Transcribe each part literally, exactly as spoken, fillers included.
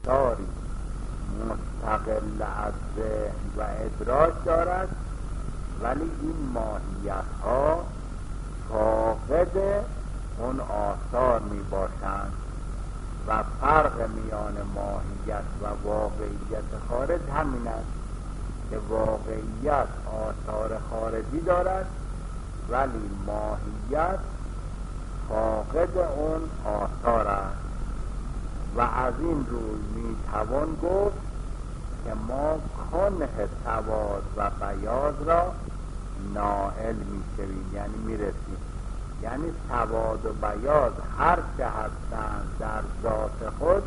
آثاری مستقل از ذهن و ادراک دارد، ولی این ماهیت ها فاقد اون آثار می باشند و فرق میان ماهیت و واقعیت خارج همین است که واقعیت آثار خارجی دارد ولی ماهیت فاقد اون آثار است. و از این روی می توان گفت که ما کنه سواد و بیاض را نائل می شویم، یعنی می رسیم. یعنی سواد و بیاض هر چه هستند در ذات خود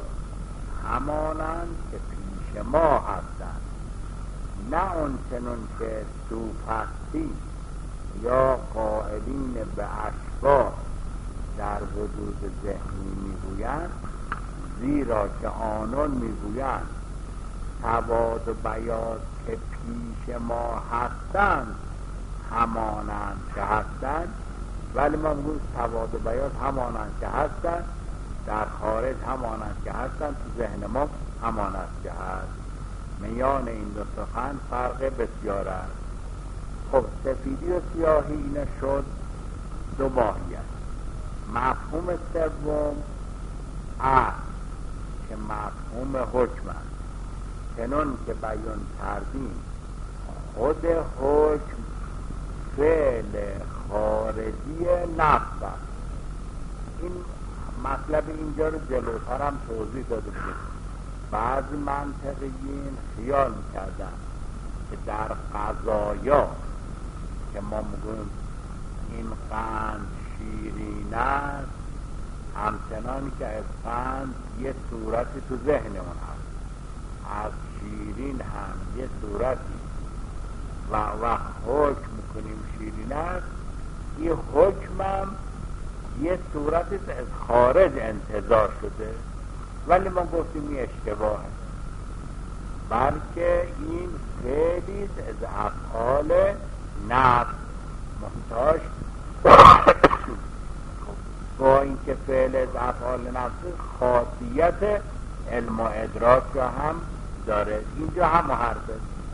همانند که پیش ما هستند، نه اون چنون که سوپستی یا قائلین به اشباح در وجود ذهنی میگویند، زیرا که آنان میگویند سواد و بیاض که پیش ما هستند همانند که هستند، ولی ما میگویم سواد و بیاض همانند که هستند، در خارج همانند که هستند، تو ذهن ما همانند که هست. میان این دو سخن فرق بسیار است. خب سفیدی و سیاهی اینه شد دو ماهیت. مفهوم سوم عقل که مفهوم حکم است، چنان که بیان کردیم خود حکم فعل خارجی نفس است. این مطلب اینجا رو جلوتر هم توضیح داده بودیم. بعضی منطقیین خیال میکردن که در قضایا که ما میگویم این قند شیرین است، همچنان که از قند یه صورتی تو ذهن اون هست، از شیرین هم یه صورتی و وقت حکم میکنیم شیرین است، این حکم هم یه صورتی از خارج انتظار شده، ولی ما گفتیم این اشتباهه، بلکه این فعلی از افعال نفس محتاج با اینکه فعل از افعال نفس خاصیت علم و ادراک را هم داره. اینجا هم حرفه.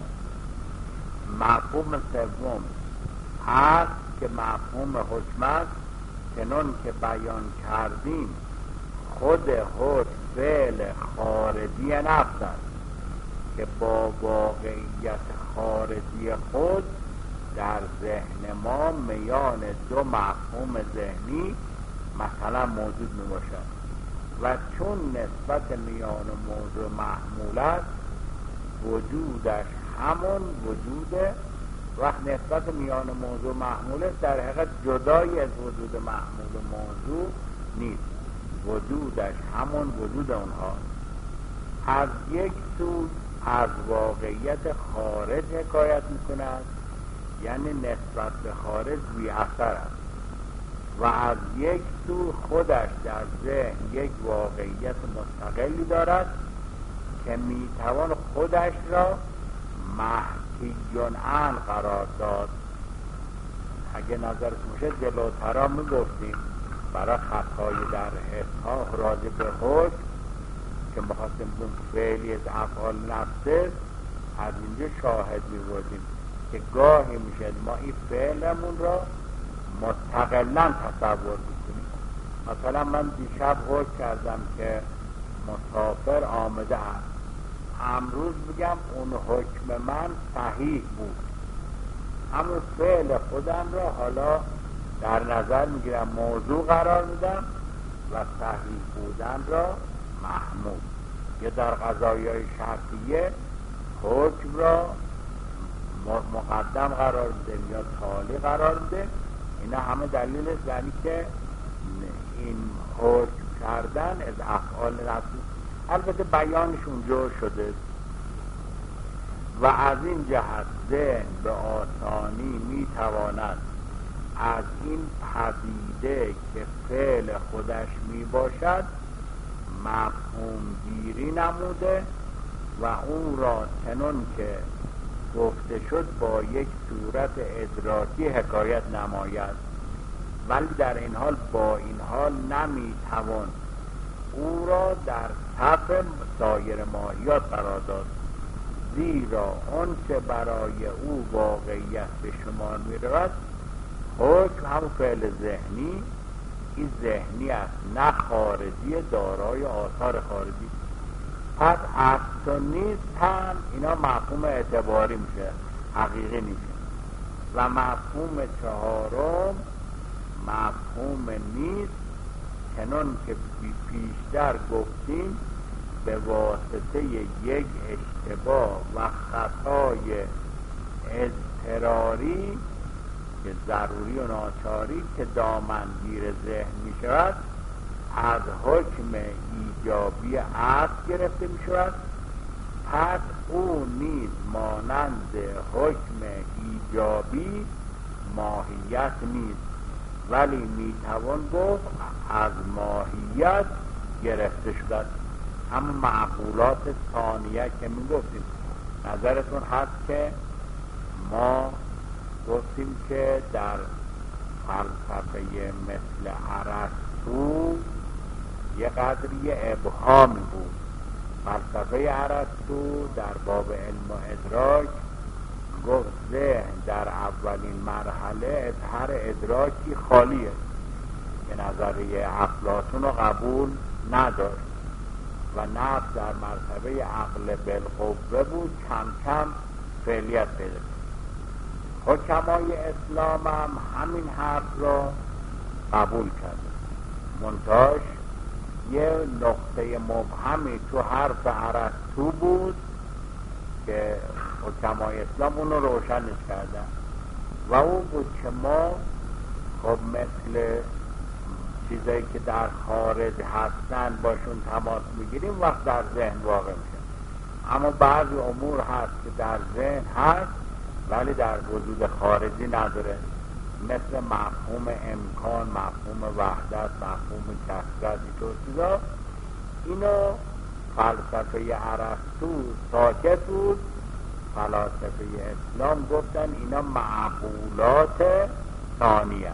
مفهوم سوم هست که مفهوم حکم است، چنان که بیان کردیم خود حکم فعل خارجی نفس است که با واقعیت خارجی خود در ذهن ما میان دو مفهوم ذهنی مثلا موجود می باشد و چون نسبت میان موضوع محمول است وجودش همون وجود وقت نسبت میان موضوع محمول است، در حقیقت جدایی از وجود محمول موضوع نیست، وجودش همون وجود اونها. از یک سو از واقعیت خارج حکایت میکند، یعنی نسبت به خارج بی اثر است، و از یک سو خودش در ذهن یک واقعیت مستقلی دارد که میتوان خودش را محکیون عن قرار داد. اگه نظرت میشه جلوتر میگفتیم برای خطای در حسها راجع به حکم که بخواستیم بگیم فعلی از افعال نفسه، از اینجا شاهد میبودیم که گاهی میشه ما این فعلمون را مستقلا تصور میکنیم. مثلا من دیشب حکم کردم که مسافر آمده است، امروز بگم اون حکم من صحیح بود، همون فعل خودم را حالا در نظر میگیرم، موضوع قرار میدم و صحیح بودن را محمود. یا در قضایای شرطیه حکم را مقدم قرار میده یا تالی قرار میده. اینا همه دلیل است یعنی که این حکم کردن از افعال نفسی، البته بیانش اونجا شده. و از این جهت ذهن به آسانی میتواند از این پدیده که فعل خودش می باشد مفهوم گیری نموده و اون را چنان که گفته شد با یک صورت ادراکی حکایت نماید، ولی در این حال با این حال نمی توان او را در صف سایر ماهیات قرار داد، زیرا آنچه برای او واقعیت به شمار می رود حکم هم فعل ذهنی، این ذهنی است نه خارجی، دارای آثار خارجی. پس است و نیست هم اینا مفهوم اعتباری میشه، حقیقی میشه. و مفهوم چهارم مفهوم نیست، چنان که پیشتر گفتیم به واسطه یک اشتباه و خطای اضطراری که ضروری و ناچاری که دامنگیر ذهن می شود از حکم ایجابی عقل گرفته می شود. پس او نیز مانند حکم ایجابی ماهیت نیست، ولی می توان گفت از ماهیت گرفته شده. اما معقولات ثانیه که می گفتیم، نظرتون هست که ما گفتیم که در فلسفه مثل ارسطو یه قدری ابهامی بود. فلسفه ارسطو در باب علم و ادراک گفت ذهن در اولین مرحله از هر ادراکی خالیه، که نظریه افلاطون رو قبول نداشت و نفس در مرتبه عقل بالقوه بود، کم کم فعلیت پیدا کرد. حکمای اسلام هم همین حرف را قبول کرد، منتاش یه نقطه مبهمی تو حرف ارسطو بود که حکمای اسلام اونو روشنش کردن و اون بود که ما خب مثل چیزایی که در خارج هستن باشون تماس میگیریم وقت در ذهن واقع میشه، اما بعضی امور هست که در ذهن هست ولی در وجود خارجی نداره، مثل مفهوم امکان، مفهوم وحدت، مفهوم کثرت، اینطور چیزا. اینو فلسفه ارسطو ساکت بود، فلاسفه اسلام گفتن اینا معقولات ثانیه.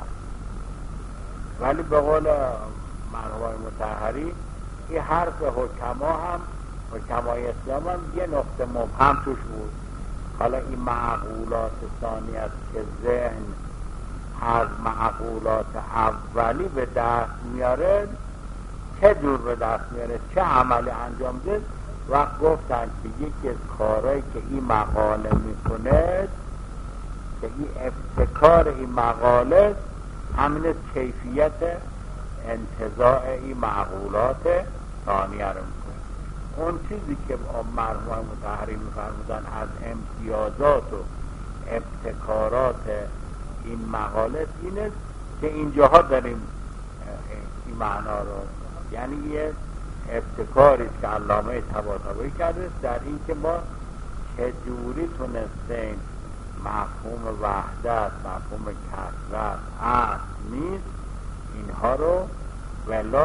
ولی به قول مرحوم مطهری این حرف حکما هم، حکمای اسلام هم یه نقطه مبهم توش بود. حالا این معقولات ثانی است که ذهن از معقولات اولی به دست میاره، چه جور به دست میاره، چه عملی انجام ده. وقت گفتن که یکی از کارهایی که این مقاله میکنه، که این ابتکار این مقاله همین کیفیت انتزاع این معقولات ثانیه رو میکنه. اون چیزی که مرحوم مطهری میفرمودن از امتیازات و ابتکارات این مقاله اینه که اینجاها داریم این معنا رو، یعنی یه ابتکاری که علامه طباطبایی کرده در این که ما چجوری تونستیم مفهوم وحدت، مفهوم کثرت، اصل نیست، اینها رو ولا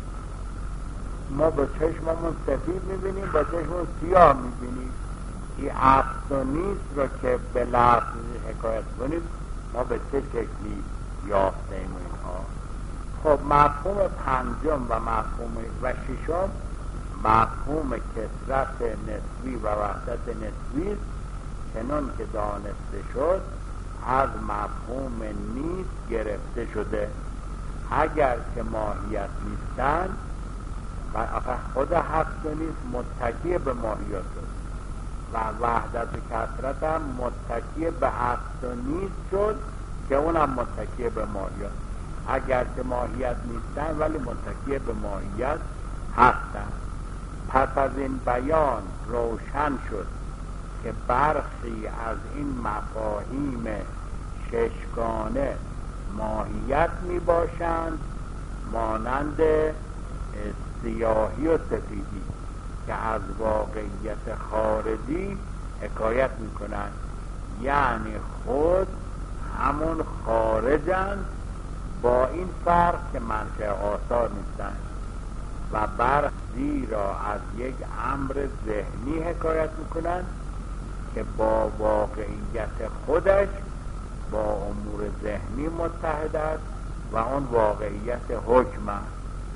ما با چشممون سفید میبینیم، با چشممون سیاه میبینیم. این اصل و نیست رو که به لفظ حکایت کنیم ما به چه شکلی یافتیم اینها. خب مفهوم پنجم و مفهوم و ششم مفهوم کثرت نسبی و وحدت نسبی، چنان که دانسته شد از مفهوم نیست گرفته شده. اگر که ماهیت نیستن و خود هست و نیست متکی به ماهیت شد و وحدت و کثرت هم متکی به هست و نیست شد که اونم متکی به ماهیت. اگر که ماهیت نیستن ولی متکی به ماهیت هستن. پس از این بیان روشن شد که برخی از این مفاهیم ششگانه ماهیت می باشند، مانند سیاهی و سفیدی که از واقعیت خارجی حکایت می کنند، یعنی خود همون خارجند، با این فرق که منشأ آثار نیستند و برخی را از یک امر ذهنی حکایت می کنند که با واقعیت خودش با امور ذهنی متحد است و آن واقعیت حکم است.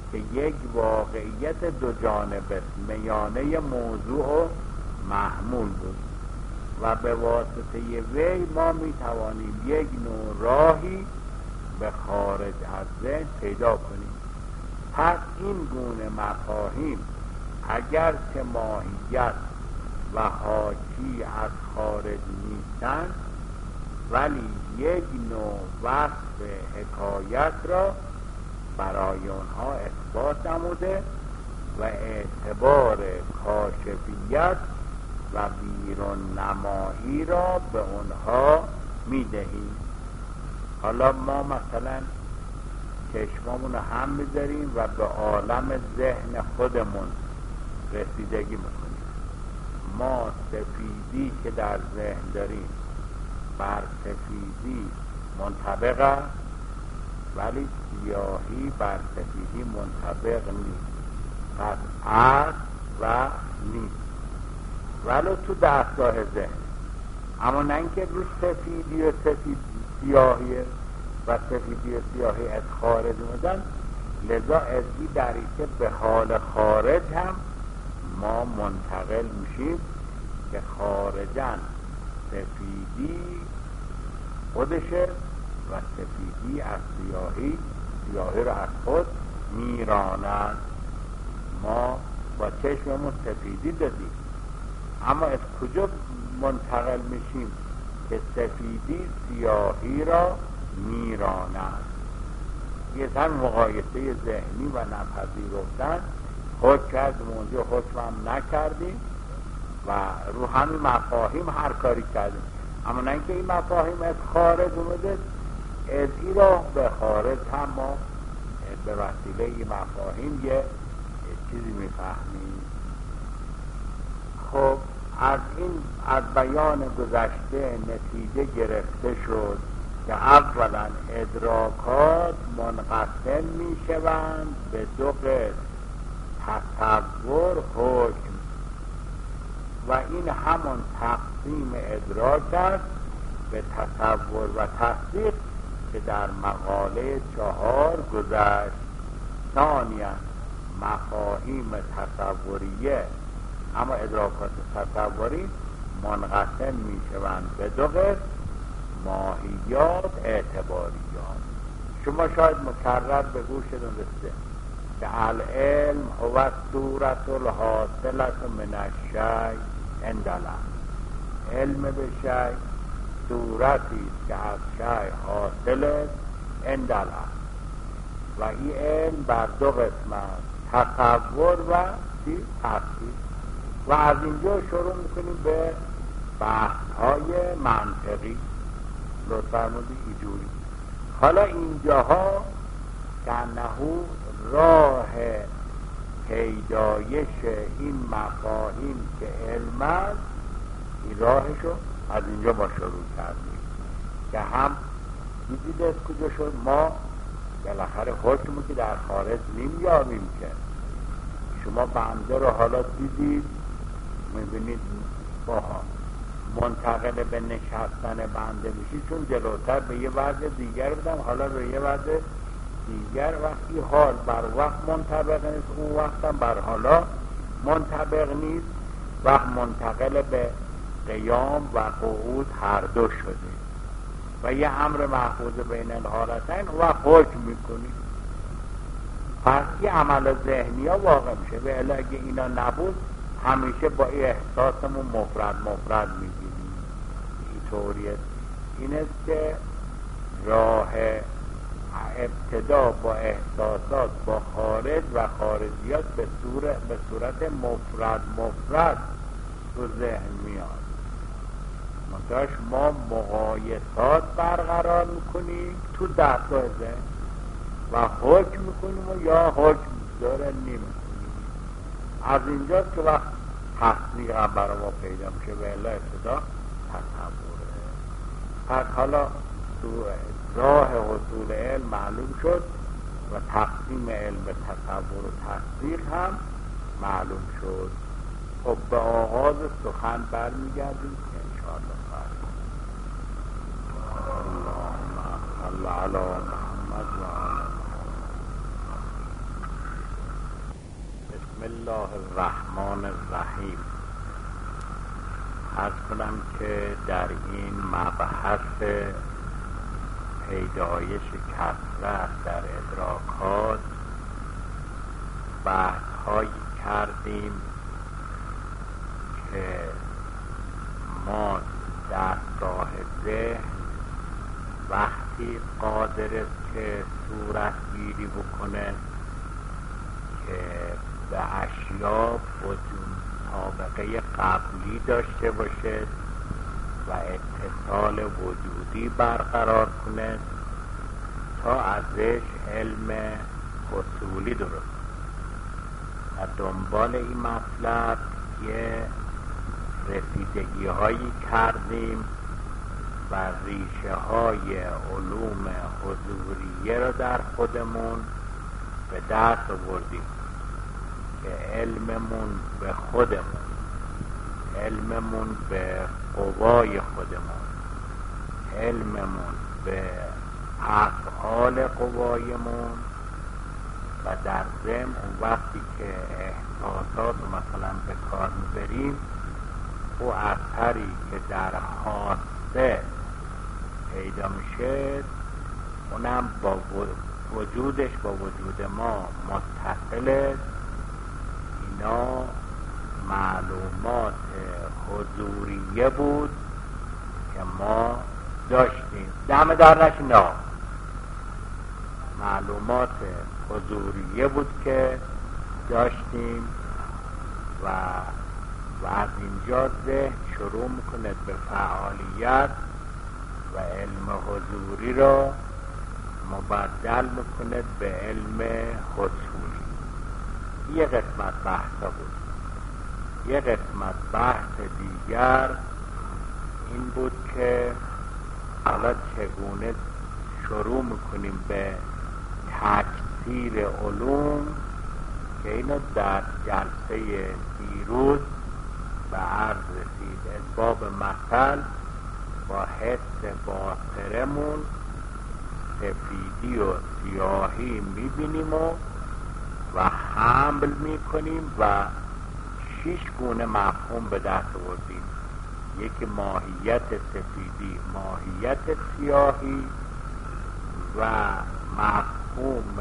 که یک واقعیت دو جانبه میانه موضوع و محمول بود و به واسطه وی ما می توانیم یک نوع راهی به خارج از ذهن پیدا کنیم. پس این گونه مفاهیم اگر که ماهیت و حاکی از خارج نیستند، ولی یک نوع وصف حکایت را برای آنها اثبات نموده و اعتبار کاشفیت و بیرون نمایی را به آنها میدهیم. حالا ما مثلا چشمامون رو هم میذاریم و به عالم ذهن خودمون رسیدگی میکنیم. ما سفیدی که در ذهن داریم بر سفیدی منطبق است، ولی سیاهی بر سفیدی منطبق نیست، پس است و نیست، ولو تو دستگاه ذهن، اما نه اینکه رو سفیدی و سفید سیاهی و سفیدی و سیاهی از خارج اومدن. لذا ازی در اینکه به حال خارج هم ما منتقل میشیم که خارجن سفیدی خودشه و سفیدی از سیاهی، سیاهی را از خود میراند. ما با چشممون سفیدی دادیم، اما از کجا منتقل میشیم که سفیدی سیاهی را میراند؟ یه تن مقایسه ذهنی و نپذیرفتن خود کرد، اونجا حکمم نکردیم و رو همین مفاهیم هر کاری کردیم، اما نه اینکه این مفاهیم از خارج اومده، از این را به خارج هم ما به وسیله این مفاهیم یه چیزی میفهمیم. خب از این از بیان گذشته نتیجه گرفته شد که اولا ادراکات منقسم می شوند به دو قسم، تصور، حکم، و این همان تقسیم ادراک است به تصور و تصدیق که در مقاله چهار گذشت. ثانیا مفاهیم تصوریه، اما ادراکات تصوری منقسم می شوند به دو قسم، ماهیات، اعتباریات. شما شاید مکرر به گوشتون رسیده که العلم هو الصورة الحاصلة من الشیء عند العلم. علم به شیء صورتی که از شیء حاصل است عند العلم، و این علم بر دو قسم است، تصور و تصدیق. و از اینجا شروع میکنیم به بحث های منطقی. لطفا فرمودید اینجوری. حالا اینجاها کنهو راه پیدایش این مفاهیم که علم است، این راهشو از اینجا ما شروع کردیم که هم دیدید از کجا شد. ما بالاخره حکمی که در خارج نمیابیم که شما بنده رو حالا دیدید، میبینید با منتقل به نشستن بنده میشید، چون جلوتر به یه وضع دیگر بودم، حالا به یه وضع دیگر، وقتی حال بر وقت منطبق نیست، اون وقت هم بر حالا منطبق نیست، وقت منتقل به قیام و قعود هر دو شده و یه امر محفوظ بین الحالتین و حکم میکنید. پس یه عمل ذهنی ها واقع میشه. و الا اگه اینا نبود همیشه با این احساسمون مفرد مفرد میگیریم. اینطوریه. این است که راه ابتدا با احساسات با خارج و خارجیات به صورت به صورت مفرد مفرد تو ذهن میاد. منتهاش ما مقایسات برقرار میکنیم تو دستگاه ذهن و حکم میکنیم و یا حکم داره نمیکنیم. از اینجا که وقت تصدیق هم برای ما پیدا میشه و الا ابتدا تصوره. پس حالا تو راه حصول علم معلوم شد و تقسیم علم به تصور و تصدیق هم معلوم شد. خب به آغاز سخن برمیگردیم که انشاءالله فرق اللهم صل علی محمد و آل محمد. الله الرحمن الرحیم. عرض کنم که در این مبحث پیدایش کثرت در ادراکات بحث هایی کردیم که ما دستگاه ذهن وقتی قادر است که صورت گیری بکنه که به اشیا وجود سابقه قبلی داشته باشد و اتصال وجودی برقرار کنه تا ازش علم حصولی درست و دنبال این مطلب یه رسیدگی هایی کردیم و ریشه های علوم حضوریه را در خودمون به دست آوردیم که علممون به خودمون، علممون به قوای خودمون، علممون به افعال قوایمون و در ضمن اون وقتی که احساسات رو مثلا به کار میبریم او اثری که در حاسه پیدا میشه اونم با وجودش با وجود ما متصله. اینا معلومات حضوریه بود که ما داشتیم. دم در نشینا معلومات حضوریه بود که داشتیم و و از اینجا ذهن شروع میکنه به فعالیت و علم حضوری را مبدل میکنه به علم حصولی. یه قسمت بحثا بود. یه قسمت بحث دیگر این بود که حالا چگونه شروع میکنیم به تکثیر علوم که اینو در جلسه دیروز به عرض رسید. اسباب مثل با حس باطرمون سفیدی و سیاهی میبینیم و و حمل میکنیم و شش گونه مفهوم به دست آوردیم. یکی ماهیت سفیدی، ماهیت سیاهی و مفهوم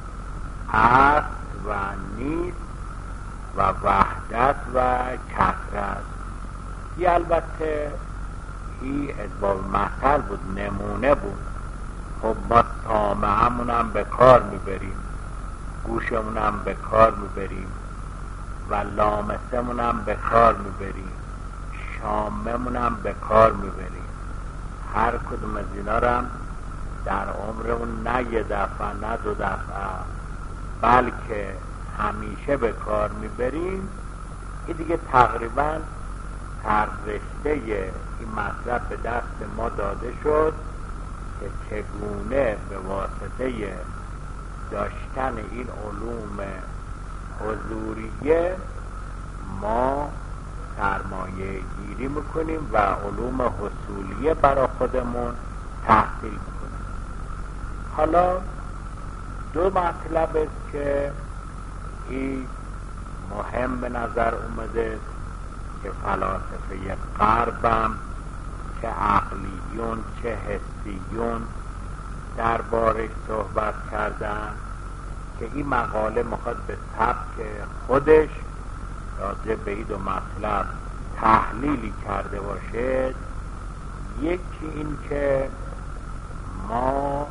هست و نیست و وحدت و کثرت. یه البته این اسباب مثل بود، نمونه بود. خب ما سامعمون هم به کار میبریم، گوشمون هم به کار میبریم و لامسمون هم به کار میبریم، شاممون هم به کار میبریم. هر کدوم از اینا رو هم در عمرمون نه یه دفعه نه دو دفعه بلکه همیشه به کار میبریم. این دیگه تقریبا هر رشته این مطلب به دست ما داده شد که چگونه به واسطه داشتن این علوم حضوریه ما سرمایه گیری میکنیم و علوم حصولیه برای خودمون تحصیل میکنیم. حالا دو مطلب است که این مهم به نظر اومده که فلاسفه غربم چه عقلیون چه حسیون دربارش صحبت کردن که این مقاله میخواد به سبک خودش راجع به این دو مطلب تحلیلی کرده باشد. یکی این که ما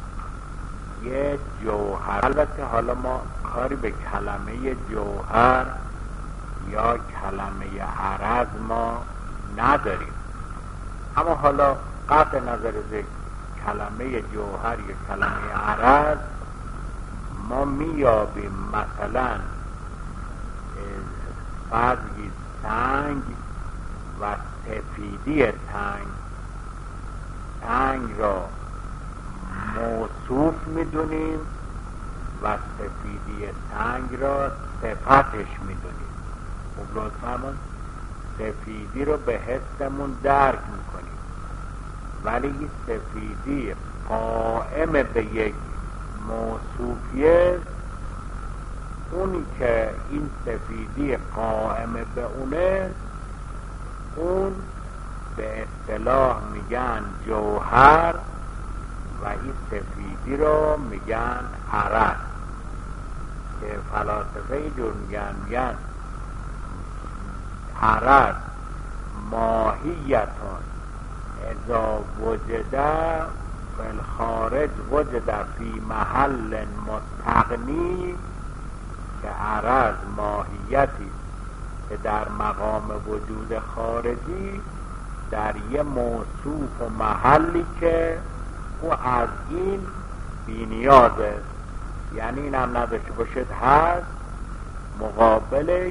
یه جوهر، البته حالا ما کاری به کلمه جوهر یا کلمه عرض ما نداریم، اما حالا قطع نظر ذکر کلمه جوهر یا کلمه عرض ما میابیم مثلا فضی سنگ و سفیدی تنگ. تنگ را موصوف میدونیم و سفیدی تنگ را صفتش میدونیم. خب لطفاً سفیدی رو به حسمون درک میکنیم ولی این سفیدی قائم به یک موصوفیه اونی که این سفیدی قائم به اونه، اون به اصطلاح میگن جوهر و این سفیدی رو میگن عرض، که فلاسفه اینجور میگن میگن عرض ماهیتون اذا وجد فی الخارج وجد فی محل مستغنی، که عرض ماهیتی که در مقام وجود خارجی در یه موصوف و محلی که او از این بی نیازه، یعنی این هم نداشته باشد هست. مقابلش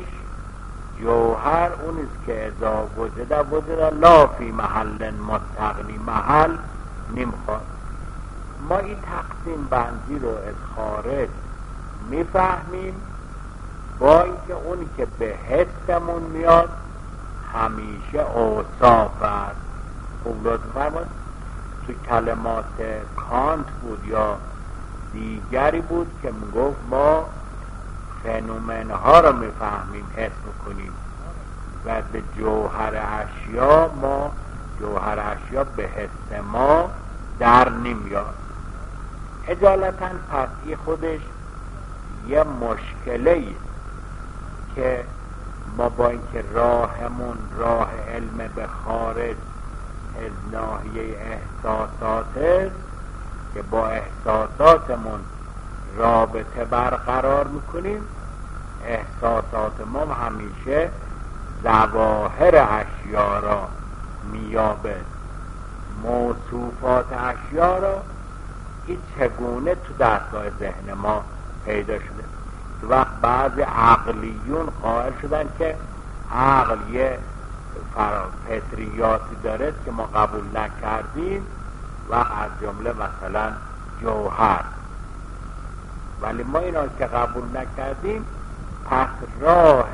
جوهر اونیست که اذا وجد وجد لا فی محل مستغنی، محل نمیخواد. ما این تقسیم بندی رو از خارج میفهمیم، با اینکه اونی که به حسمون میاد همیشه اوصاف است. خوب لطف فرمایید، تو کلمات کانت بود یا دیگری بود که میگفت ما فنومن ها رو میفهمیم، حس میکنیم، و به جوهر اشیا ما جوهر اشیا به حس ما در نمیاد. اجالتا پس این خودش یه مشکلی که ما با اینکه راهمون راه علم به خارج از ناحیه احساسات است که با احساساتمون رابطه برقرار میکنیم، احساسات ما همیشه ظواهر اشیا را میابه، موصوفات اشیا را این چگونه تو دستگاه ذهن ما پیدا شده. تو وقت بعضی عقلیون قائل شدن که عقل یه فطریاتی داره که ما قبول نکردیم و از جمله مثلا جوهر، ولی ما اینا که قبول نکردیم، پس راه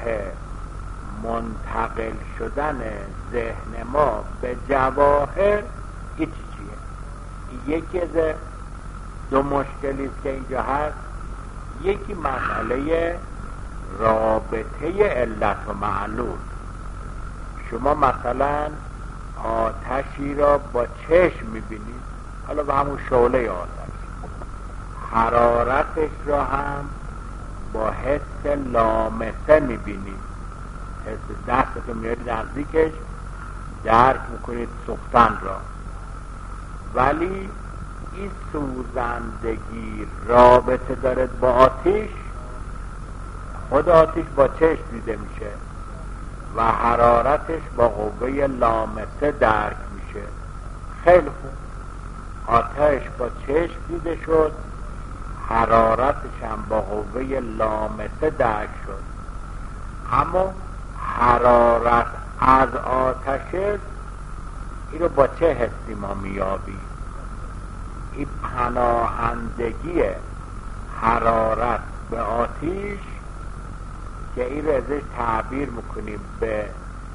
منتقل شدن ذهن ما به جواهر این چیه؟ یکی از دو مشکلی است که اینجا هست. یکی مسئله رابطه علت و معلول. شما مثلا آتشی را با چشم میبینید، حالا به همون شعله آتش، حرارتش را هم با حس لامسه میبینید، حس دستتون میارید نزدیکش درک میکنید سوختن را، ولی این سوزندگی رابطه داره با آتش. خود آتش با چشم دیده میشه و حرارتش با قوه لامسه درک میشه. خیلی خوب، آتش با چشم دیده شد، حرارتش هم با قوه لامسه درک شد، اما حرارت از آتش این رو با چه حسی ما میابیم؟ این پناهندگی حرارت به آتش که این رو ازش تعبیر میکنیم به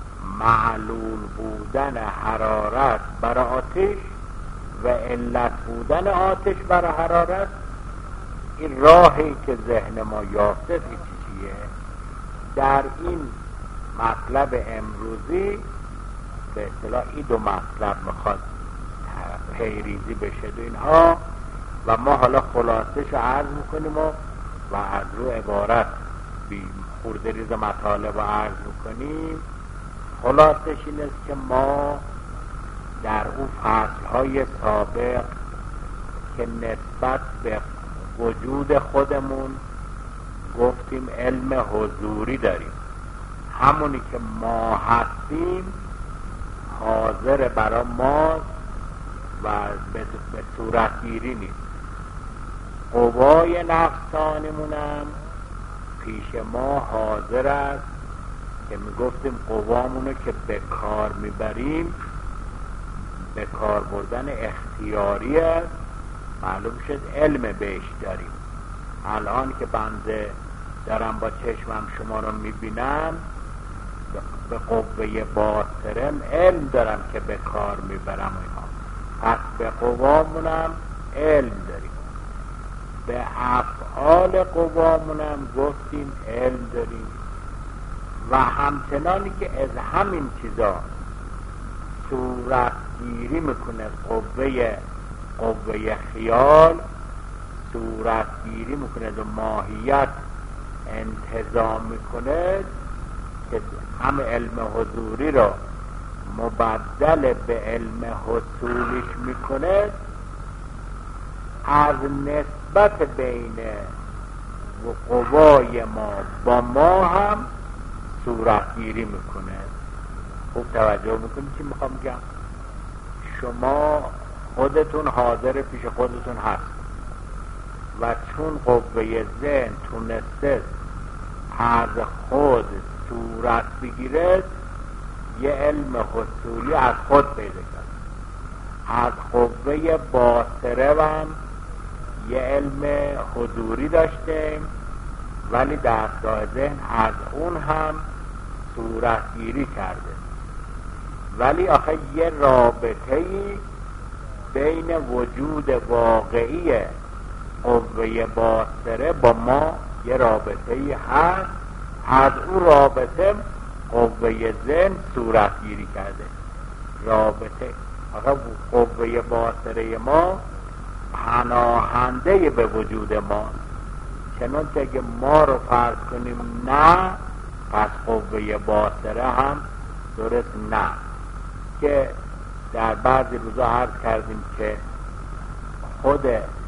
معلول بودن حرارت برای آتش و علت بودن آتش برای حرارت. این راهی که ذهن ما یافته این چیه؟ در این مطلب امروزی به اصطلاح این دو مطلب میخواد پیریزی بشه دو اینها، و ما حالا خلاصش رو عرض میکنیم و, و از رو عبارت بی خورده ریز مطالب رو عرض میکنیم. خلاصش این است که ما در اون فصلهای سابق که نسبت به وجود خودمون گفتیم علم حضوری داریم، همونی که ما هستیم حاضر برای ماست و به صورتگیری نیست. قوای نفسانمونم پیش ما حاضر است که میگفتیم قوامونو که به کار میبریم به کار بردن اختیاری است، معلوم شد علم بهش داریم. الان که بنده دارم با چشمم شما رو میبینم به قوه باطرم علم دارم که به کار میبرم اینها، پس به قوامونم علم داریم. به افعال قوامونم گفتیم علم داریم و همچنانی که از همین چیزا صورت گیری میکنه قوه قوه خیال صورت گیری میکنه و ماهیت انتظام میکنه که هم علم حضوری را مبدل به علم حصولیش میکنه، از نسبت بین قوای ما با ما هم صورت گیری میکنه. خوب توجه میکنید چی میخوام بگم؟ شما خودتون حاضر پیش خودتون هست و چون قوه ذهن تونسته از خود صورت بگیره، یه علم حصولی از خود پیدا کرد. از قوه باصره هم یه علم حضوری داشتیم، ولی دستگاه ذهن از اون هم صورت گیری کرده. ولی آخه یه رابطه‌ای بین وجود واقعی قوه باصره با ما یه رابطه‌ای هست، از اون رابطه قوه ذهن صورت گیری کرده. رابطه آخه قوه باصره ما پناهنده به وجود ما، چنانچه اگه ما رو فرض کنیم نه، پس قوه باصره هم درست نه. که در بعضی روزا عرض کردیم که خود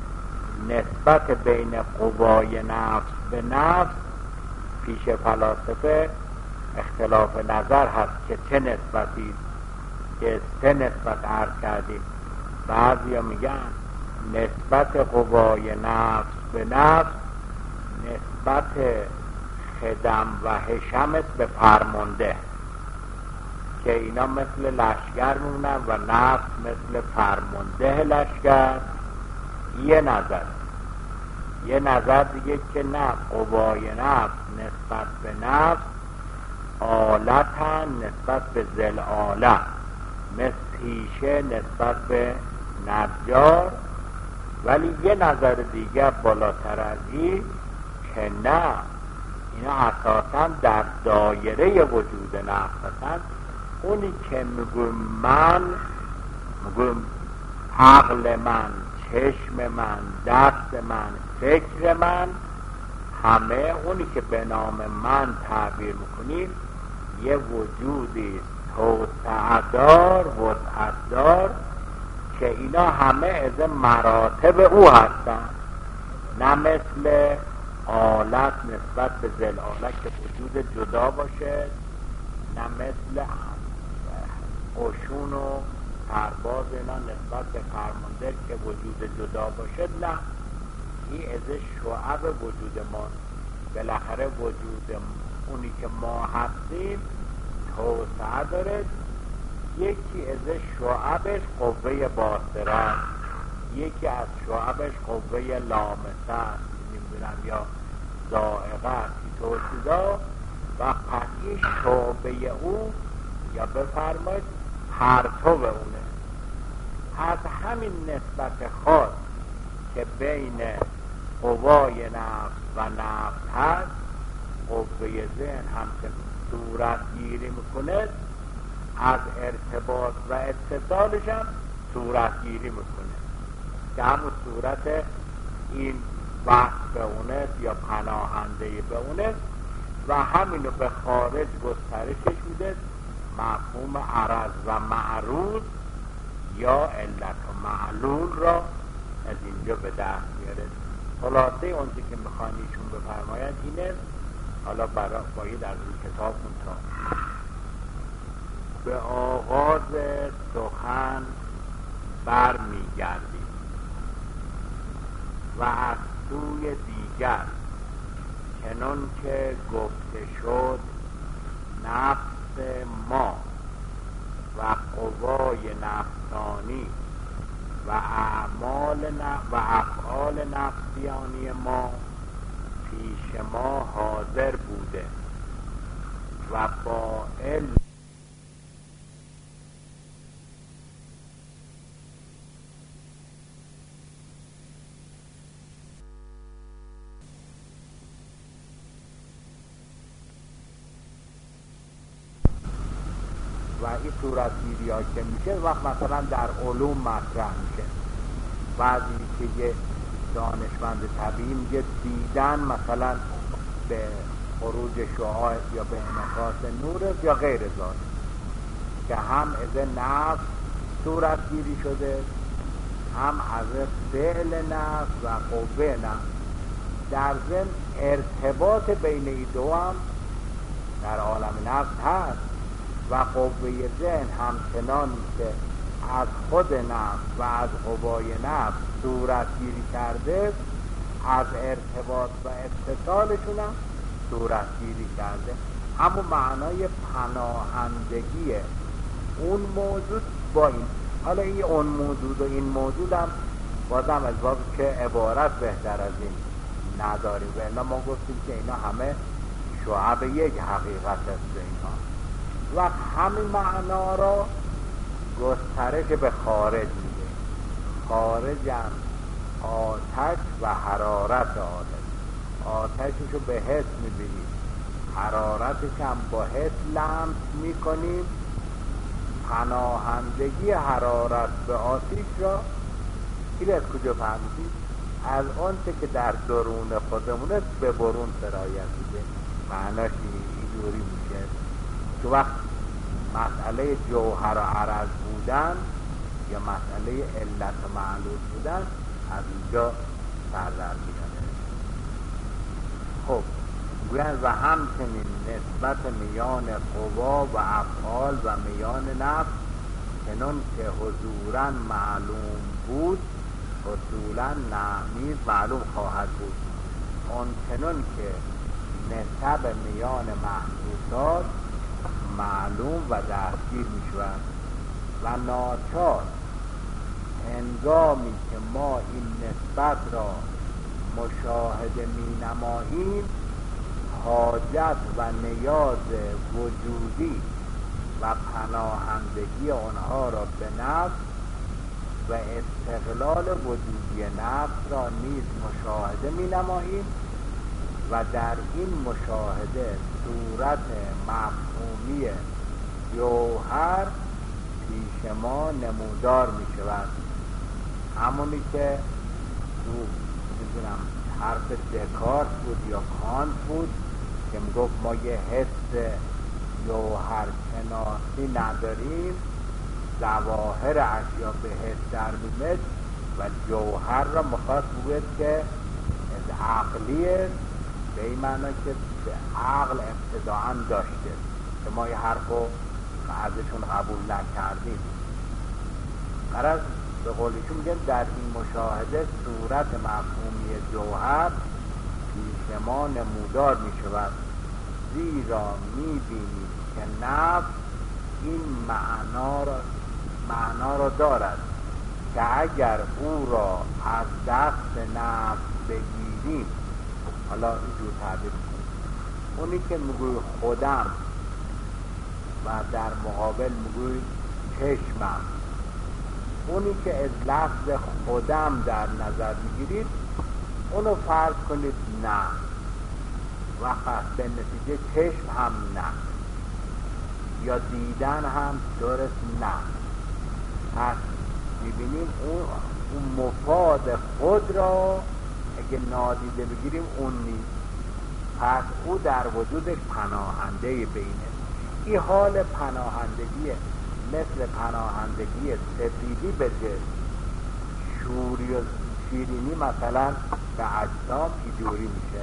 نسبت بین قوای نفس به نفس پیش فلاسفه اختلاف نظر هست که چه نسبتی، که سه نسبت عرض کردیم. بعضی ها میگن نسبت قوای نفس به نفس نسبت خدم و حشم است به فرمانده، که اینا مثل لشکر میمونن و نفس مثل فرمانده لشکر. یه نظر یه نظر دیگه که نه، قوای نفس نسبت به نفس آلتن نسبت به ذل آلت، مثل پیشه نسبت به نجار. ولی یه نظر دیگه بالاتر از این که نه، اینا اساساً در دایره وجود نفس هستن. اونی که میگویم من، میگویم عقل من، چشم من، دست من، فکر من، همه اونی که به نام من تعبیر میکنیم یه وجودی توسعدار وسعتدار که اینا همه از مراتب او هستن، نه مثل آلت نسبت به ذل آلت که وجود جدا باشه، نه مثل قشون و سرباز اینا نسبت به فرمانده که وجود جدا باشه. نه، این از شعب وجود ما. بالاخره وجود اونی که ما هستیم توسعه داره. یکی از شعبش قوه باصره است، یکی از شعبش قوه لامسه است، نمیدونم یا ذائقه است، اینطور چیزا. و قطعی شعبه او یا بفرمایید پرتو اونه. از همین نسبت خاص که بین قوای نفس و نفس هست، قوه ذهن همچنین صورت گیری میکنه، از ارتباط و اتصالش هم صورت گیری میکنه که همون صورت این وقت به اونه یا پناهنده به اونه و همینو به خارج گسترشش میده. مفهوم عرض و معروض یا علت و معلول را از اینجا به دست میاره. خلاصه اونچه که میخوان ایشون بفرماید اینه. حالا برای باید در روی کتاب منتا به آغاز سخن بر میگردیم و از سوی دیگر چنان که گفته شد نفس ما و قوای نفسانی و اعمال و افعال نفسیانی ما پیش ما حاضر بوده و با علم و این صورتگیری ها که میشه وقت مثلا در علوم مطرح میشه. بعضی که یه دانشمند طبیعی میگه دیدن مثلا به خروج شعاع یا به انعکاس نور یا غیر ذالک، که هم از نفس صورتگیری شده، هم از فعل نفس و قوه نفس. در ضمن ارتباط بین این دو هم در عالم نفس هست و قوه ذهن همچنان که از خود نفس و از قوای نفس صورتگیری کرده، از ارتباط و اتصالشون هم صورتگیری کرده. همون معنای پناهندگی اون موجود با این. حالا این اون موجود و این موجود هم بازم از باب که عبارت بهتر از این نداریم و اینا ما گفتیم که اینا همه شعب یک حقیقت است اینا. و همین معنا را گسترش به خارج میده. خارج هم آتش و حرارت آتش، آتششو به حس میبینیم، حرارتش هم با حس لمس میکنیم. پناهندگی حرارت به آتش را این از کجا فهمیدیم؟ از آنچه که در درون خودمونه به برون سرایت میده. معناش اینجوری میشه که وقت مسئله جوهر و عرض بودن یا مسئله علت و معلول بودن از اینجا سر در میاره. خب گویند و همچنین نسبت میان قوا و افعال و میان نفس چنان که حضوراً معلوم بود اصولاً نیز معلوم خواهد بود. آن چنان که نسب میان محسوسات معلوم و دستگیر می شود و ناچار هنگامی که ما این نسبت را مشاهده می نماییم حاجت و نیاز وجودی و پناهندگی آنها را به نفس و استقلال وجودی نفس را نیز مشاهده می نماییم و در این مشاهده صورت مفهومی جوهر پیش ما نمودار می شود. همونی که تو میدونم حرف دکارت بود یا کانت بود که میگفت ما یه حس جوهر شناسی نداریم، ظواهر اشیا به حس در میمد و جوهر را مخواست بود که از عقلیه به این معنی که به عقل ابتداعا داشته که ما یه حرف رو ازشون قبول نکردیم. قرار به قولیشون میگن در این مشاهده صورت مفهومی جوهر پیش ما نمودار می شود، زیرا می بینید که نفس این معنا را, معنا را دارد که اگر او را از دست نفس بگیریم، حالا اینجور تعبیر کنیم، اونی که میگوی خودم و در مقابل میگوی چشمم، اونی که از لفظ خودم در نظر میگیرید اونو فرض کنید نه، وقت به نتیجه چشم هم نه یا دیدن هم درست نه. پس میبینیم اون, اون مفاد خود را اگه نادیده بگیریم اون نیست. پس او در وجودش پناهنده بینه. این حال پناهندگیه، مثل پناهندگی سفیدی به جسم، شوری و شیرینی مثلا به اجسام اینجوری میشه.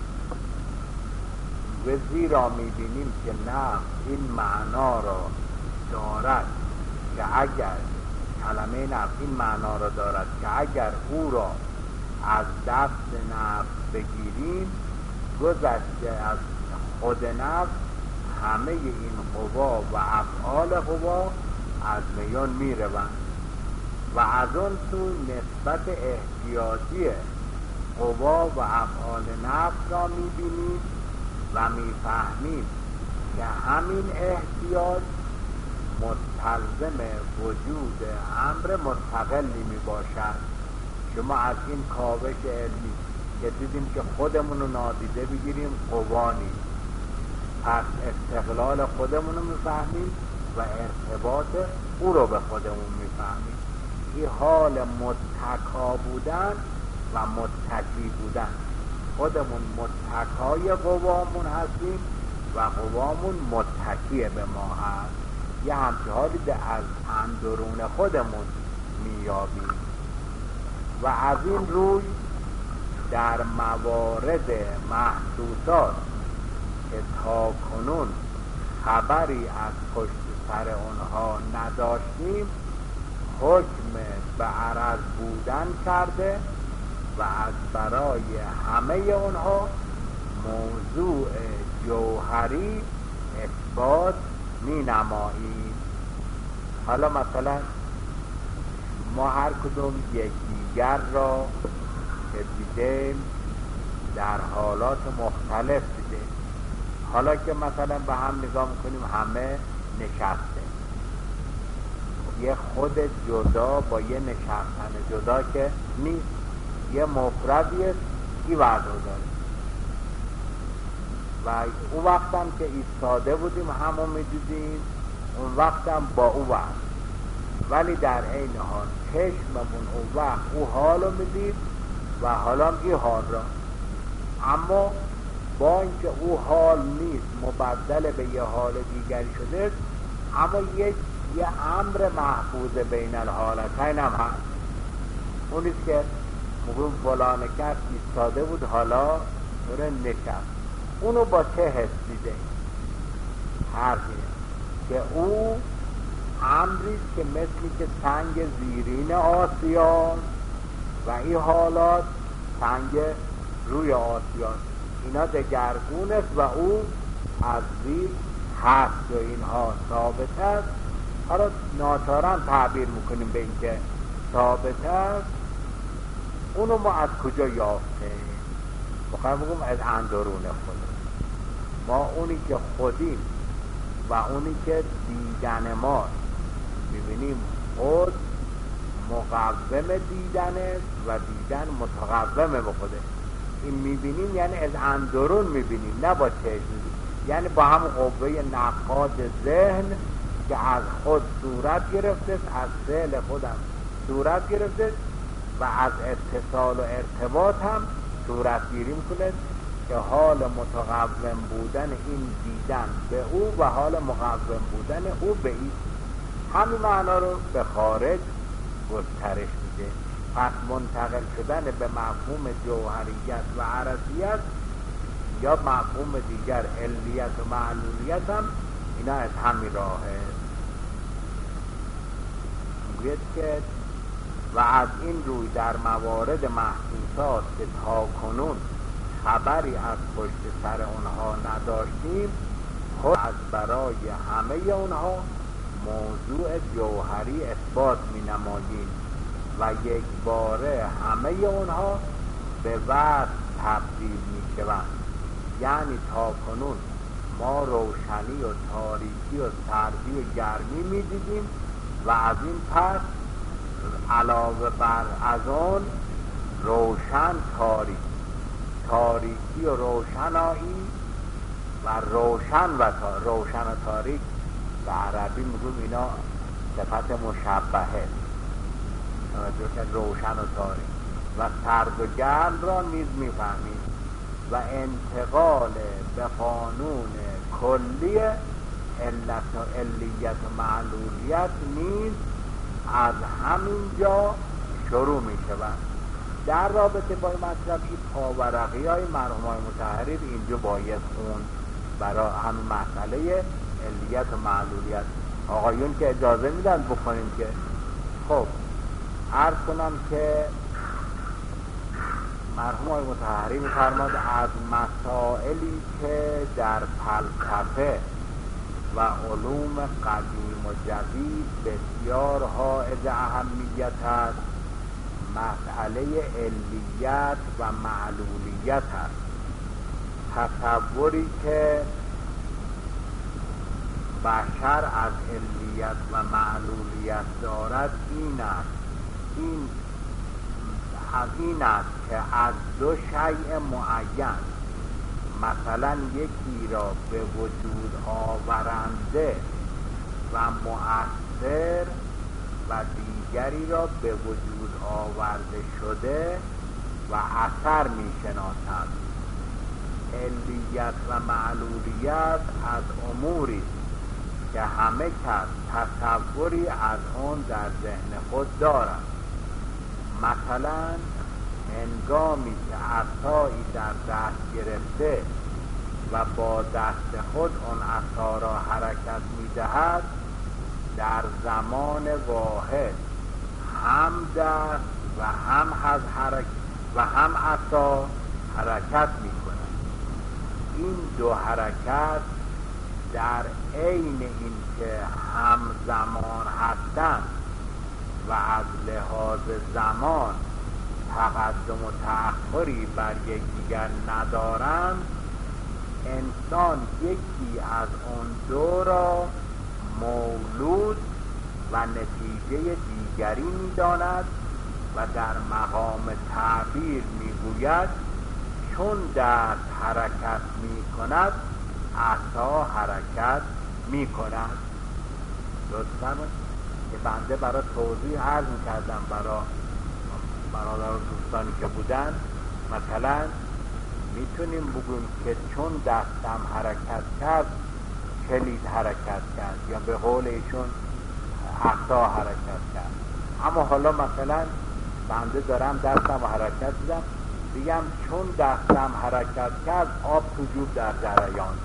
و زیرا میبینیم که نه این معنا را دارد که اگر کلمه نفس این معنا را دارد که اگر او را از دست نفس بگیریم گذشته از خود نفس همه این قوا و افعال قوا از میان می روند و از اون سو نسبت احتیاجی قوا و افعال نفس را می بینیم و می فهمیم که همین احتیاج مستلزم وجود امر مستقلی می باشد. شما از این کاوش علمی که دیدیم که خودمون رو نادیده بگیریم قوا نیست، پس استقلال خودمون رو میفهمیم و ارتباط او رو به خودمون میفهمیم. این حال متکا بودن و متکی بودن. خودمون متکای قوامون هستیم و قوامون متکیه به ما هست. یه همچه حالی از اندرون خودمون میابیم و از این روی در موارد محسوسات که تا کنون خبری از پشت سر اونها نداشتیم حکم به عرض بودن کرده و از برای همه اونها موضوع جوهری اثبات می نماییم. حالا مثلا ما هر کدوم یکدیگر را که دیدیم در حالات مختلف دیدیم. حالا که مثلا به هم نگاه میکنیم همه نشسته، یه خود جدا با یه نشستن جدا که نیست، یه مفردیه ای وضع داره. و اون وقت هم که ایستاده بودیم همون میدیدیم، اون وقت هم با اون وقت، ولی در این حال چشممون اون وقت اون حال رو میدید و حالا هم این حال را، اما با اینکه اون حال نیست مبدل به یه حال دیگری شده، اما یک یه امر محفوظ بین الحالتین هم هست. اونیست که موقع فلان کس ایستاده بود حالا داره نشست، اونو با چه حس دیده؟ حرفیه که او امریست که مثلی که سنگ زیرین آسیان و این حالات سنگ روی آسیان، اینا دگرگون است و او از زیر هست و اینها ثابت است. حالا ناچارن تعبیر میکنیم به اینکه ثابت است. اونو ما از کجا یافته؟ بخواهیم بگم از اندرون خود ما، اونی که خودیم و اونی که دیدن ما میبینیم خود مقوم دیدن و دیدن متقوم به خوده. این میبینیم یعنی از اندرون میبینیم، نه با چشم، یعنی با هم قوه نقاد ذهن که از خود صورت گرفته، از فعل خودم صورت گرفته و از اتصال و ارتباط هم صورت گیری میکنه که حال متقوم بودن این دیدن به او و حال مقوم بودن او به این همین معنا رو به خارج گسترش میده. پس منتقل شدن به مفهوم جوهریت و عرضیت یا مفهوم دیگر علیت و معلولیت هم اینا از همین راهه. میگوید که و از این روی در موارد محسوسات که تا کنون خبری از پشت سر اونها نداشتیم خود از برای همه اونها موضوع جوهری اثبات می نماییم و یک باره همه اونها به وصف تبدیل می شوند. یعنی تا کنون ما روشنی و تاریکی و سردی و گرمی می دیدیم و از این پس علاوه بر از آن روشن تاریک، تاریکی و روشنایی و روشن و تا روشن و تاریک به عربی میگم اینا صفت مشبهه، روشن و تاریک و سرد و گرم را نیز میفهمیم و انتقال به قانون کلی علت و علیت و معلولیت نیز از همین جا شروع می شود. در رابطه با مطلب این پاورقی های مرحوم های مطهری اینجا باید خوند برای همین مسئله علیت و معلولیت. آقایون که اجازه میدن بکنیم که خب عرض کنم که مرحوم های مطهری می‌فرماد از مسائلی که در فلسفه و علوم قدیم و جدید بسیار حائز اهمیت است مسئله علیت و معلولیت است. تصوری که بشر از علیت و معلولیت دارد این است این از این است که از دو شیء معین، مثلا یکی را به وجود آورنده و مؤثر و دیگری را به وجود آورده شده و اثر می شناسند. علیت و معلولیت از اموری که همه کس تصوری از آن در ذهن خود دارد. مثلا هنگامی که عصایی در دست گرفته و با دست خود آن عصا را حرکت می‌دهد، در زمان واحد هم دست و هم از حرکت و هم عصا حرکت می‌کند. این دو حرکت در عین اینکه همزمان هستند و از لحاظ زمان تقدم و تأخری بر یکدیگر ندارند، انسان یکی از آن دو را مولود و نتیجه دیگری می‌داند و در مقام تعبیر می‌گوید چون دست حرکت می‌کند عصا حرکت می‌کند. لطفاً که بنده برای توضیح عرض می‌کردم برای برادر و دوستانی که بودن، مثلا میتونیم بگویم که چون دستم حرکت کرد کلید حرکت کرد، یا به قول ایشون عصا حرکت کرد. اما حالا مثلا بنده دارم دستم حرکت دیدم، بگم چون دستم حرکت کرد آب تو جوب در جریان.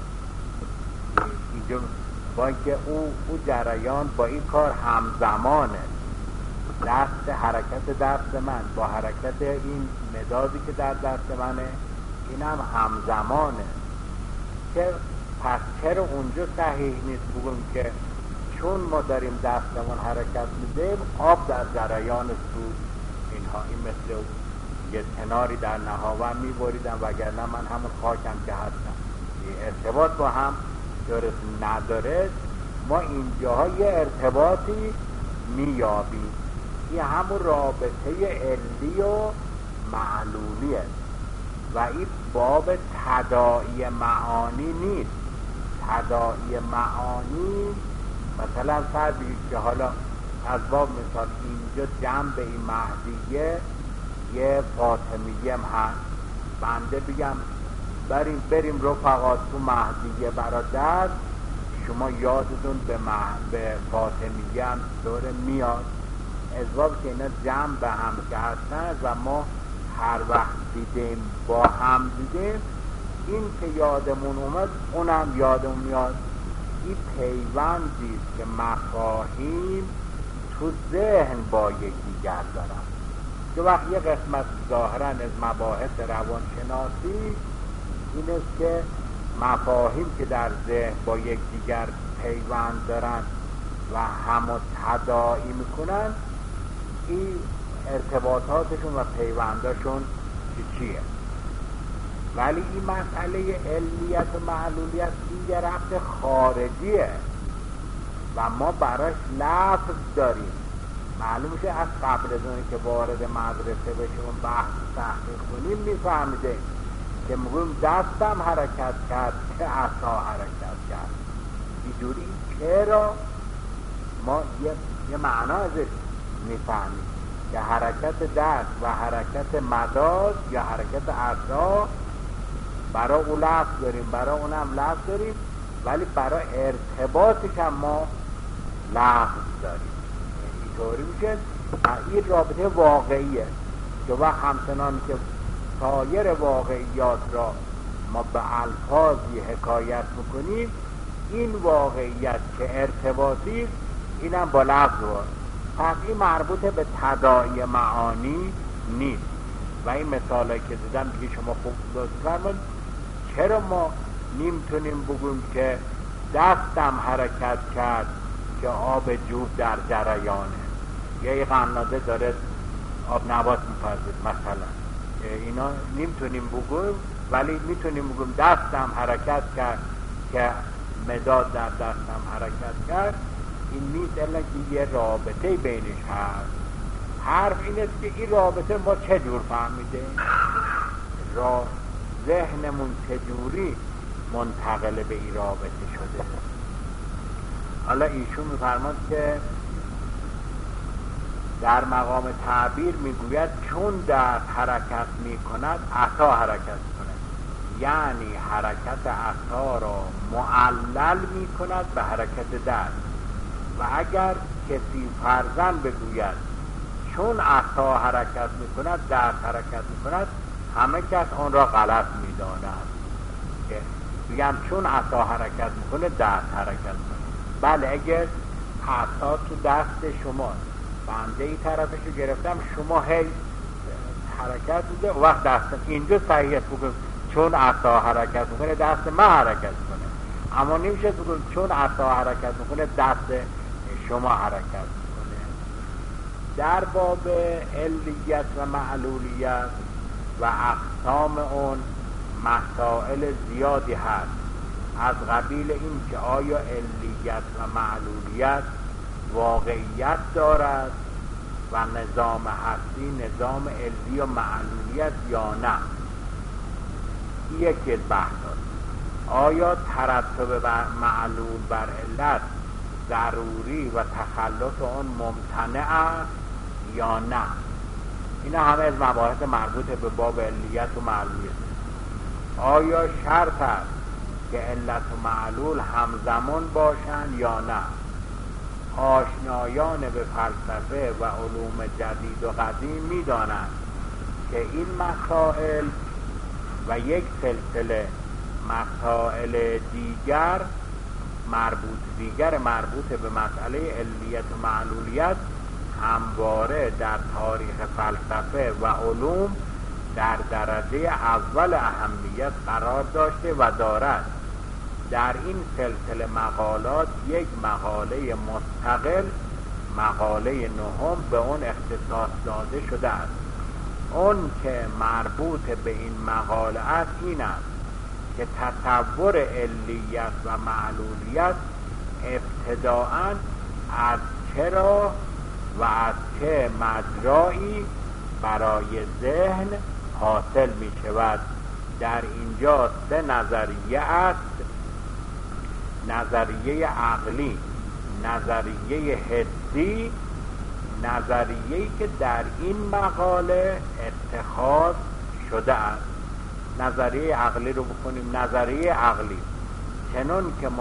اینجا با اینکه او, او جریان با این کار همزمانه، دست حرکت دست من با حرکت این مدادی که در دست منه این هم همزمانه. که پس چرا اونجا صحیح نیست بگیم که چون ما داریم دستمون حرکت میدیم آب در جریان سود اینها؟ این مثل یه کناری در نهاون میبریدم وگرنه من همون خاکم که هستم. ارتباط با هم درست نداره. ما اینجاها یه ارتباطی میابیم. این همون رابطه علی و معلولیه و این باب تداعی معانی نیست. تداعی معانی مثلا فرض بگید که حالا از باب مثال اینجا جنب این مهدیه یه فاطمیه هم هست، بنده بگم بریم بریم رفقا تو مهدیه برادر، شما یادتون به, به فاطمیه هم دوره میاد. از باب که اینا جمع به هم که هستن و ما هر وقت دیدیم با هم دیدیم، این که یادمون اومد اونم یادمون میاد. این پیوندی که مفاهیم تو ذهن با یکدیگر دارن. که وقت یه قسمت ظاهرا از مباحث روانشناسی این است که مفاهیم که در ذهن با یکدیگر پیوند دارن و همو تداعی میکنن، این ارتباطاتشون و پیونداشون چی چیه. ولی این مسئله علیت و معلولیت این یه ربط خارجیه و ما براش لفظ داریم. معلوم میشه از قبل از اونی که وارد مدرسه بشیم و بحث تحقیق کنیم میفهمیده که میگویم دستم حرکت کرد که عصا حرکت کرد. اینجوری چرا ما یه, یه معنا ازش میفهمیم که حرکت دست و حرکت مداد یا حرکت عصا برای اون لفظ داریم، برای اونم لفظ داریم، ولی برای ارتباطش هم ما لفظ داریم. اینطوری میشه. این رابطه واقعیه که وقت همچنان که سایر واقعیات را ما به الفاظی حکایت میکنیم، این واقعیت که ارتباطی اینم با لفظ داریم. پس این مربوط به تداعی معانی نیست. و این مثالی که دیدم دیگه شما خوب درست فرمایید. چرا ما نمیتونیم بگویم که دستم حرکت کرد که آب جوب در جریانه، یا یه قناده داره آب نبات میپزید مثلا، اینا نمیتونیم بگویم، ولی میتونیم بگویم دستم حرکت کرد که مداد در دستم حرکت کرد. این نیست الا که یه رابطه بینش هست. حرف این است که این رابطه ما چجور فهمیده، را ذهنمون چجوری منتقل به این رابطه شده. حالا ایشون میفرماد که در مقام تعبیر میگوید چون دست حرکت میکند عصا حرکت کند، یعنی حرکت عصا را معلل میکند به حرکت دست. و اگر کسی فرضاً بگوید چون عصا حرکت میکند دست حرکت میکند، همه کس آن را غلط میدانند که بگم چون عصا حرکت میکنه دست حرکت میکنه. بله، اگر عصا تو دست شما، بنده ای طرفشو گرفتم، شما هی حرکت میده و وقت دست اینجا صحیح بگم چون عصا حرکت میکنه دست من حرکت کنه، اما نمیشه بگم چون عصا حرکت میکنه دست شما حرکت میکنه. در باب علیت و معلولیت و اقسام اون مسائل زیادی هست، از قبیل این که آیا علیت و معلولیت واقعیت دارد و نظام هستی نظام علی و معلولیت یا نه. یکی از بحث هست. آیا ترتب بر معلول بر علت ضروری و تخلف اون ممتنع است یا نه؟ اینا همه از مباحث مربوط به باب علیت و معلولیت. آیا شرط است که علت و معلول همزمان باشند یا نه؟ آشنایان به فلسفه و علوم جدید و قدیم می دانند که این مسائل و یک سلسله مسائل دیگر مربوط دیگر مربوط به مسئله علیت و معلولیت همواره در تاریخ فلسفه و علوم در درجه اول اهمیت قرار داشته و دارد. در این سلسله مقالات یک مقاله مستقل، مقاله نهم، به اون اختصاص داده شده است. اون که مربوط به این مقاله است این است که تصور علیت و معلولیت ابتداءً از چرا و از چه مجرایی برای ذهن حاصل می شود. در اینجا سه نظریه است: نظریه عقلی، نظریه حسی، نظریه‌ای که در این مقاله اتخاذ شده است. نظریه عقلی رو بکنیم. نظریه عقلی چنون که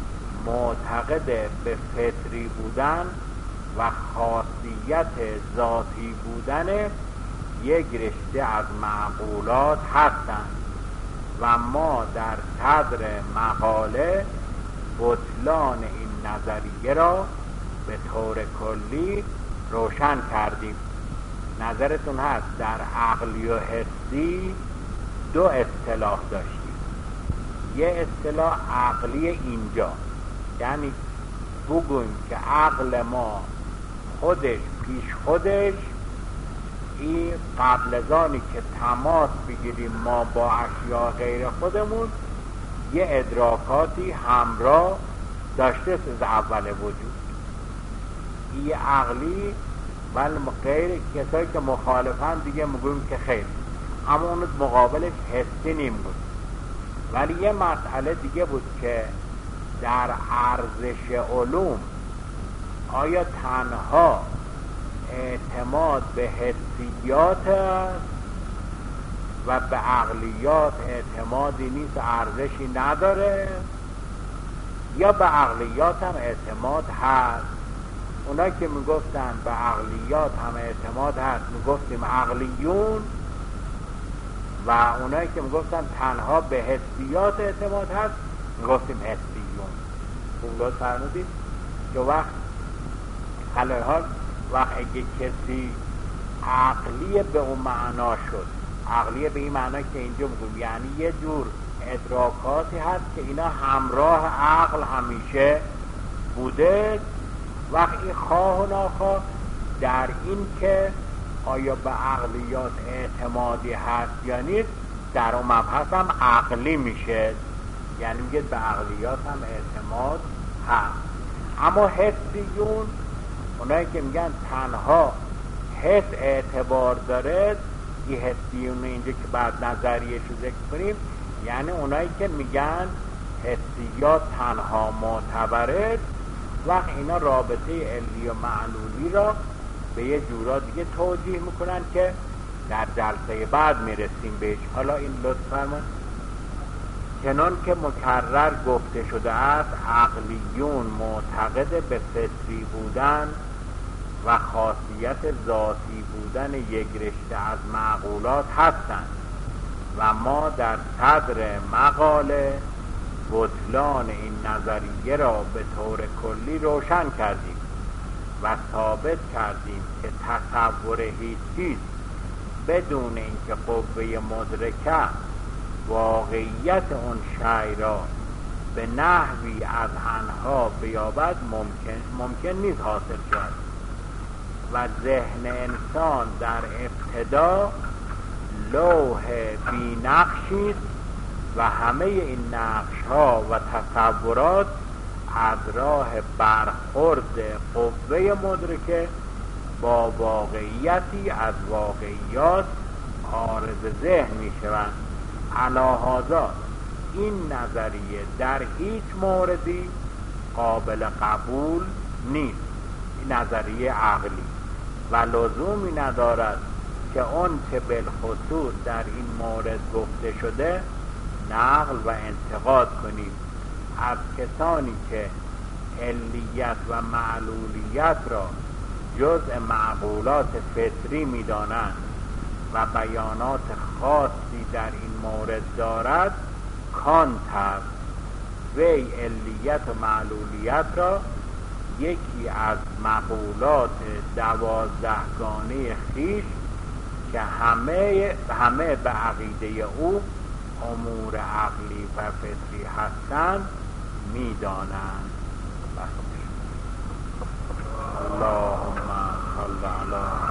معتقد به فطری بودن و خاصیت ذاتی بودن یک رشته از معقولات هستند و ما در صدر مقاله بطلان این نظریه را به طور کلی روشن کردیم. نظرتون هست در عقلی و حسی دو اصطلاح داشتیم. یه اصطلاح عقلی اینجا، یعنی بگویم که عقل ما خودش پیش خودش این قبل از آنی که تماس بگیریم ما با اشیاء غیر خودمون یه ادراکاتی همراه داشته از اول وجود. این عقلی، ولی غیر کسایی که مخالفن دیگه میگویم که خیر، اما اون مقابلش حسی نیم بود. ولی یه مسئله دیگه بود که در ارزش علوم آیا تنها اعتماد به حسیات است و به عقلیات اعتمادی نیست، ارزشی نداره، یا به عقلیات هم اعتماد هست؟ اونایی که میگفتن به عقلیات هم اعتماد هست میگفتیم عقلیون، و اونایی که میگفتن تنها به حسیات اعتماد هست میگفتیم حسیون. اونجا فرمودید که وقت حال وقت اگه کسی عقلی به اون معنا شد، عقلی به این معنا که اینجا میگم، یعنی یه جور ادراکاتی هست که اینا همراه عقل همیشه بوده، وقتی خواه و ناخواه در این که آیا به عقلیات اعتمادی هست یا نیست، در اون مبحث هم عقلی میشه، یعنی میگه به عقلیات هم اعتماد هست. اما حسیون، اونایی که میگن تنها حس اعتبار داره، این حسیون اینجا که بعد نظریه شو ذکر کنیم، یعنی اونایی که میگن حسیات تنها معتبره، وقت اینا رابطه علی و معلولی را به یه جورا دیگه توجیه میکنن که در جلسه بعد میرسیم بهش. حالا این لطف فرمایید. چنان که مکرر گفته شده است، عقلیون معتقد به فطری بودن و خاصیت ذاتی بودن یک رشته از معقولات هستند و ما در صدر مقاله بطلان این نظریه را به طور کلی روشن کردیم و ثابت کردیم که تصور هیچ چیز بدون اینکه قوه مدرکه واقعیت اون شیء را به نحوی از آنها بیابد ممکن, ممکن نیست حاصل شد و ذهن انسان در ابتدا لوح بی نقشی است و همه این نقش ها و تصورات از راه برخورد قوه مدرکه با واقعیتی از واقعیات عارض ذهن می شوند. علاهذا این نظریه در هیچ موردی قابل قبول نیست، این نظریه عقلی، و لزومی ندارد که اون چه بالخصوص در این مورد گفته شده نقل و انتقاد کنیم از کسانی که علیت و معلولیت را جزء معقولات فطری می دانند و بیانات خاصی در این مورد دارد. کانت است وی علیت و معلولیت را یکی از مقولات دوازدهگانه خیش که همه همه به عقیده او امور عقلی و فطری هستند می دانند. اللهم صل علی